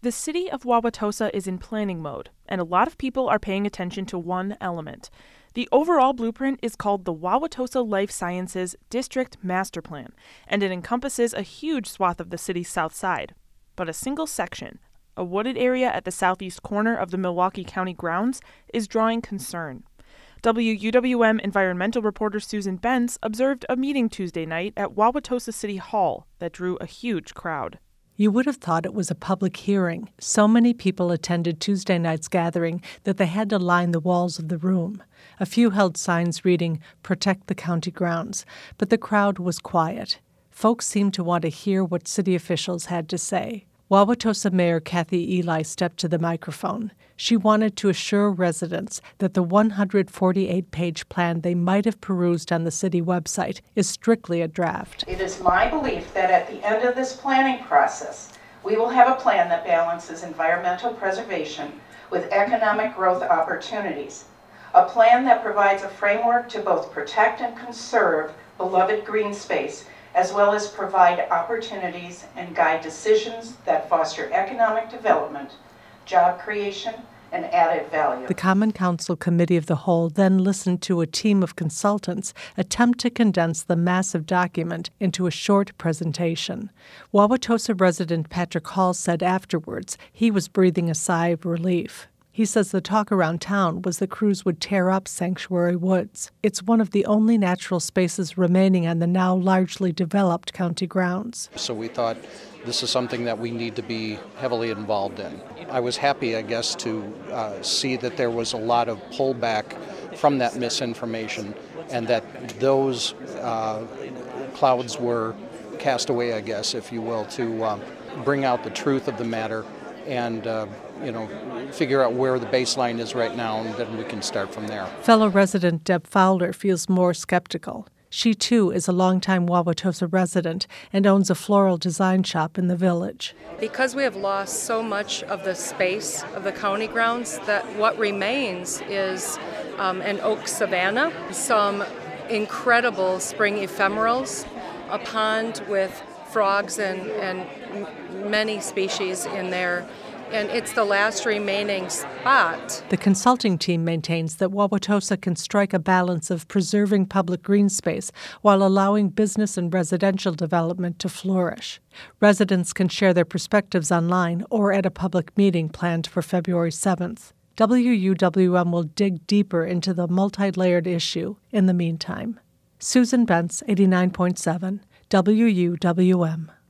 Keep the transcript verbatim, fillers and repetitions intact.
The city of Wauwatosa is in planning mode, and a lot of people are paying attention to one element. The overall blueprint is called the Wauwatosa Life Sciences District Master Plan, and it encompasses a huge swath of the city's south side. But a single section, a wooded area at the southeast corner of the Milwaukee County grounds, is drawing concern. W U W M environmental reporter Susan Bentz observed a meeting Tuesday night at Wauwatosa City Hall that drew a huge crowd. You would have thought it was a public hearing. So many people attended Tuesday night's gathering that they had to line the walls of the room. A few held signs reading, "Protect the county grounds," but the crowd was quiet. Folks seemed to want to hear what city officials had to say. Wauwatosa Mayor Kathy Eli stepped to the microphone. She wanted to assure residents that the one hundred forty-eight page plan they might have perused on the city website is strictly a draft. It is my belief that at the end of this planning process, we will have a plan that balances environmental preservation with economic growth opportunities. A plan that provides a framework to both protect and conserve beloved green space, as well as provide opportunities and guide decisions that foster economic development, job creation, and added value. The Common Council Committee of the Whole then listened to a team of consultants attempt to condense the massive document into a short presentation. Wauwatosa resident Patrick Hall said afterwards he was breathing a sigh of relief. He says the talk around town was the crews would tear up Sanctuary Woods. It's one of the only natural spaces remaining on the now largely developed county grounds. So we thought this is something that we need to be heavily involved in. I was happy, I guess, to uh, see that there was a lot of pullback from that misinformation and that those uh, clouds were cast away, I guess, if you will, to uh, bring out the truth of the matter and uh, you know, figure out where the baseline is right now, and then we can start from there. Fellow resident Deb Fowler feels more skeptical. She, too, is a longtime Wauwatosa resident and owns a floral design shop in the village. Because we have lost so much of the space of the county grounds, that what remains is um, an oak savanna, some incredible spring ephemerals, a pond with frogs and, and many species in there, and it's the last remaining spot. The consulting team maintains that Wauwatosa can strike a balance of preserving public green space while allowing business and residential development to flourish. Residents can share their perspectives online or at a public meeting planned for February seventh. W U W M will dig deeper into the multi-layered issue in the meantime. Susan Bentz, eighty-nine point seven, W U W M.